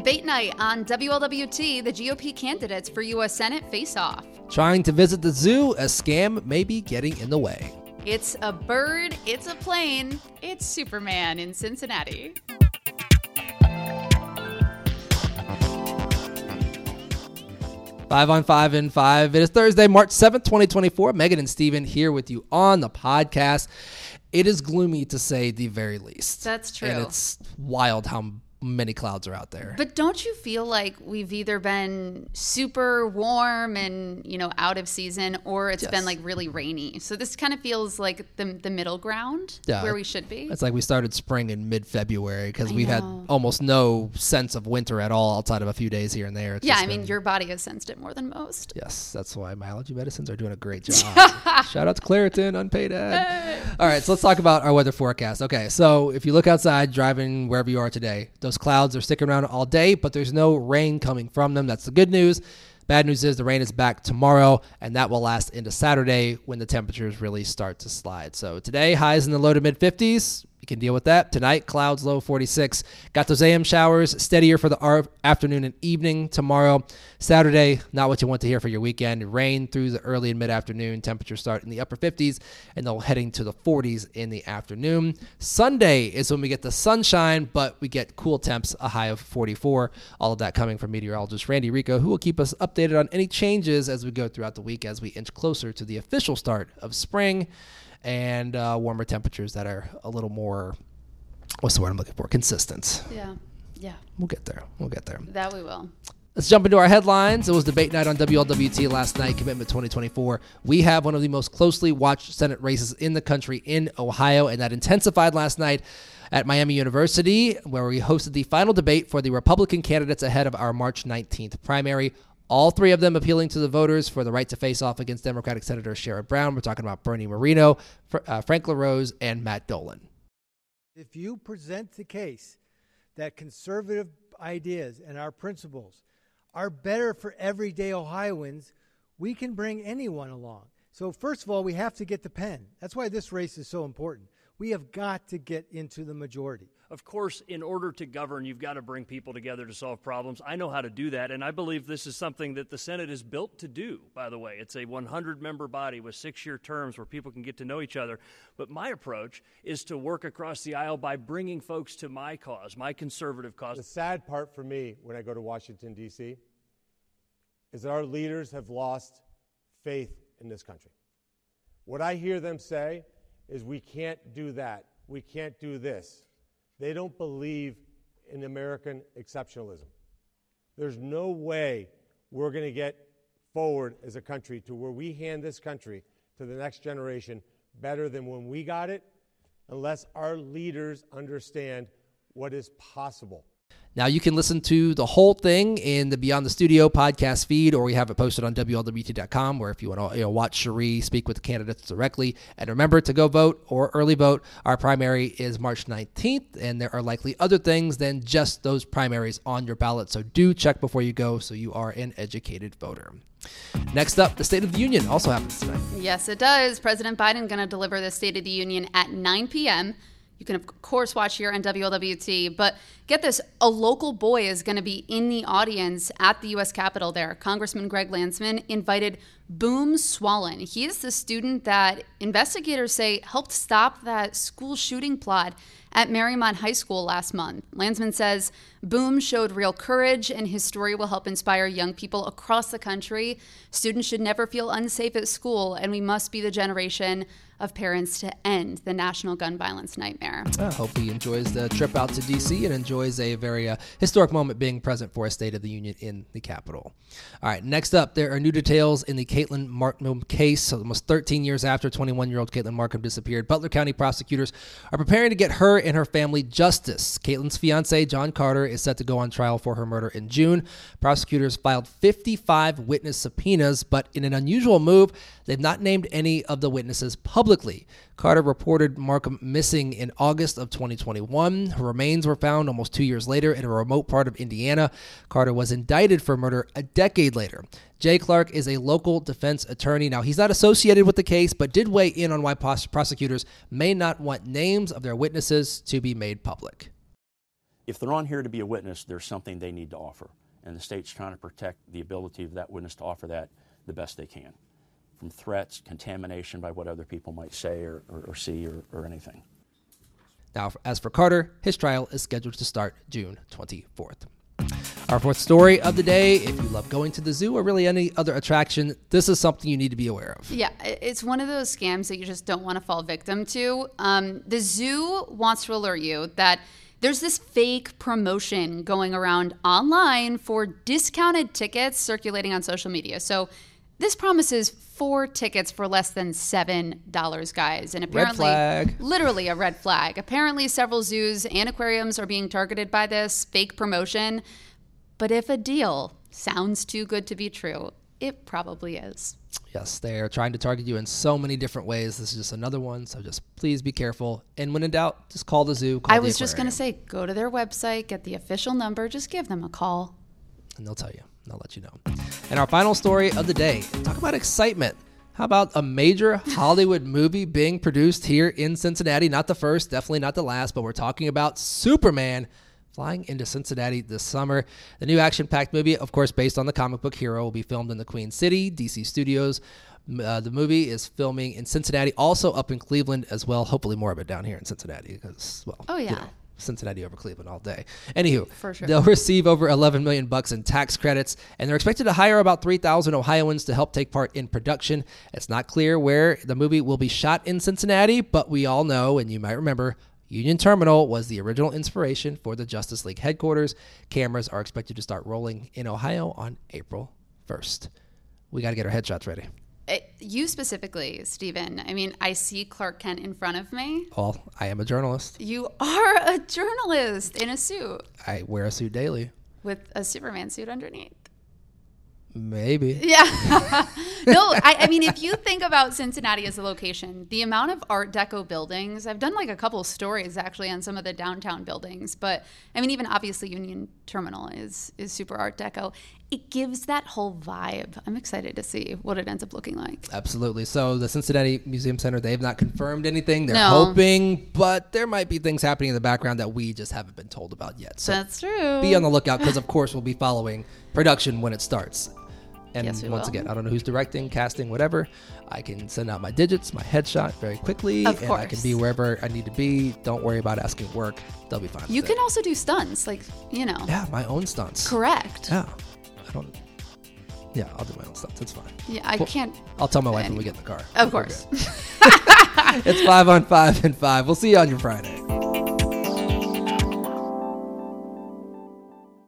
Debate night on WLWT, the GOP candidates for U.S. Senate face off. Trying to visit the zoo, a scam may be getting in the way. It's a bird, it's a plane, it's Superman in Cincinnati. Five on 5 and 5. It is Thursday, March 7th, 2024. Megan and Steven here with you on the podcast. It is gloomy to say the very least. That's true. And it's wild how many clouds are out there. But don't you feel like we've either been super warm and, out of season, or it's been like really rainy? So this kind of feels like the middle ground where we should be. It's like we started spring in mid-February because we've had almost no sense of winter at all outside of a few days here and there. Your body has sensed it more than most. Yes, that's why my allergy medicines are doing a great job. Shout out to Claritin, unpaid ad. Hey. All right, so let's talk about our weather forecast. Okay, so if you look outside, driving wherever you are today, those clouds are sticking around all day, but there's no rain coming from them. That's the good news. Bad news is the rain is back tomorrow, and that will last into Saturday when the temperatures really start to slide. So today, highs in the low to mid 50s. You can deal with that. Tonight, clouds low 46. Got those AM showers, steadier for the afternoon and evening tomorrow. Saturday, not what you want to hear for your weekend. Rain through the early and mid-afternoon. Temperatures start in the upper 50s, and they'll heading to the 40s in the afternoon. Sunday is when we get the sunshine, but we get cool temps, a high of 44. All of that coming from meteorologist Randy Rico, who will keep us updated on any changes as we go throughout the week as we inch closer to the official start of spring and warmer temperatures that are a little more, what's the word I'm looking for? Consistent. Yeah. We'll get there. That we will. Let's jump into our headlines. It was debate night on WLWT last night, Commitment 2024. We have one of the most closely watched Senate races in the country in Ohio, and that intensified last night at Miami University, where we hosted the final debate for the Republican candidates ahead of our March 19th primary. All three of them appealing to the voters for the right to face off against Democratic Senator Sherrod Brown. We're talking about Bernie Moreno, Frank LaRose, and Matt Dolan. If you present the case that conservative ideas and our principles are better for everyday Ohioans, we can bring anyone along. So first of all, we have to get the pen. That's why this race is so important. We have got to get into the majority. Of course, in order to govern, you've got to bring people together to solve problems. I know how to do that, and I believe this is something that the Senate is built to do, by the way. It's a 100-member body with 6-year terms where people can get to know each other. But my approach is to work across the aisle by bringing folks to my cause, my conservative cause. The sad part for me when I go to Washington, D.C., is that our leaders have lost faith in this country. What I hear them say is we can't do that. We can't do this. They don't believe in American exceptionalism. There's no way we're going to get forward as a country to where we hand this country to the next generation better than when we got it, unless our leaders understand what is possible. Now, you can listen to the whole thing in the Beyond the Studio podcast feed, or we have it posted on WLWT.com, where if you want to watch Cherie speak with the candidates directly. And remember to go vote or early vote. Our primary is March 19th, and there are likely other things than just those primaries on your ballot. So do check before you go so you are an educated voter. Next up, the State of the Union also happens tonight. Yes, it does. President Biden going to deliver the State of the Union at 9 p.m., You can, of course, watch here on WLWT, but get this, a local boy is going to be in the audience at the U.S. Capitol there. Congressman Greg Landsman invited Boom Swallen. He is the student that investigators say helped stop that school shooting plot at Marymount High School last month. Landsman says Boom showed real courage, and his story will help inspire young people across the country. Students should never feel unsafe at school, and we must be the generation of parents to end the national gun violence nightmare. I hope he enjoys the trip out to D.C. and enjoys a very historic moment being present for a State of the Union in the Capitol. All right, next up, there are new details in the Caitlin Markham case. So almost 13 years after 21-year-old Caitlin Markham disappeared, Butler County prosecutors are preparing to get her and her family justice. Caitlin's fiancé, John Carter, is set to go on trial for her murder in June. Prosecutors filed 55 witness subpoenas, but in an unusual move, they've not named any of the witnesses publicly. Carter reported Markham missing in August of 2021. Her remains were found almost 2 years later in a remote part of Indiana. Carter was indicted for murder a decade later. Jay Clark is a local defense attorney. Now, he's not associated with the case, but did weigh in on why prosecutors may not want names of their witnesses to be made public. if they're on here to be a witness, there's something they need to offer. And the state's trying to protect the ability of that witness to offer that the best they can, from threats, contamination by what other people might say or see or anything. Now, as for Carter, his trial is scheduled to start June 24th. Our fourth story of the day, if you love going to the zoo or really any other attraction, this is something you need to be aware of. Yeah, it's one of those scams that you just don't want to fall victim to. The zoo wants to alert you that there's this fake promotion going around online for discounted tickets circulating on social media. So this promises 4 tickets for less than $7, guys. And apparently, red flag. Literally a red flag. Apparently, several zoos and aquariums are being targeted by this fake promotion. But if a deal sounds too good to be true, it probably is. Yes, they are trying to target you in so many different ways. This is just another one, so just please be careful. And when in doubt, just call the zoo. I was just going to say, go to their website, get the official number, just give them a call. And they'll tell you. They'll let you know. And our final story of the day, talk about excitement. How about a major Hollywood movie being produced here in Cincinnati? Not the first, definitely not the last, but we're talking about Superman flying into Cincinnati this summer. The new action-packed movie, of course, based on the comic book hero, will be filmed in the Queen City, DC Studios. The movie is filming in Cincinnati, also up in Cleveland as well. Hopefully more of it down here in Cincinnati because, well, oh, yeah. You know, Cincinnati over Cleveland all day. Anywho, for sure. They'll receive over $11 million in tax credits, and they're expected to hire about 3,000 Ohioans to help take part in production. It's not clear where the movie will be shot in Cincinnati, but we all know, and you might remember, Union Terminal was the original inspiration for the Justice League headquarters. Cameras are expected to start rolling in Ohio on April 1st. We got to get our headshots ready. You specifically, Stephen. I mean, I see Clark Kent in front of me. Well, I am a journalist. You are a journalist in a suit. I wear a suit daily. With a Superman suit underneath. Maybe. Yeah. No, I mean, if you think about Cincinnati as a location, the amount of Art Deco buildings, I've done like a couple of stories actually on some of the downtown buildings, but I mean, even obviously Union Terminal is super Art Deco. It gives that whole vibe. I'm excited to see what it ends up looking like. Absolutely. So the Cincinnati Museum Center, they have not confirmed anything. They're No. hoping, but there might be things happening in the background that we just haven't been told about yet. So That's true. be on the lookout because, of course, we'll be following production when it starts. And Yes, we once will. again, I don't know who's directing, casting, whatever. I can send out my digits, my headshot very quickly. Of and I can course. be wherever I need to be. Don't worry about asking work. They'll be fine. You with can it. also do stunts, like, you know. Yeah, my own stunts. Correct. Yeah. I'll do my own stunts. It's fine. Yeah, I can't. I'll tell my wife when we get in the car. Of course. It's 5 on 5 and 5. We'll see you on your Friday.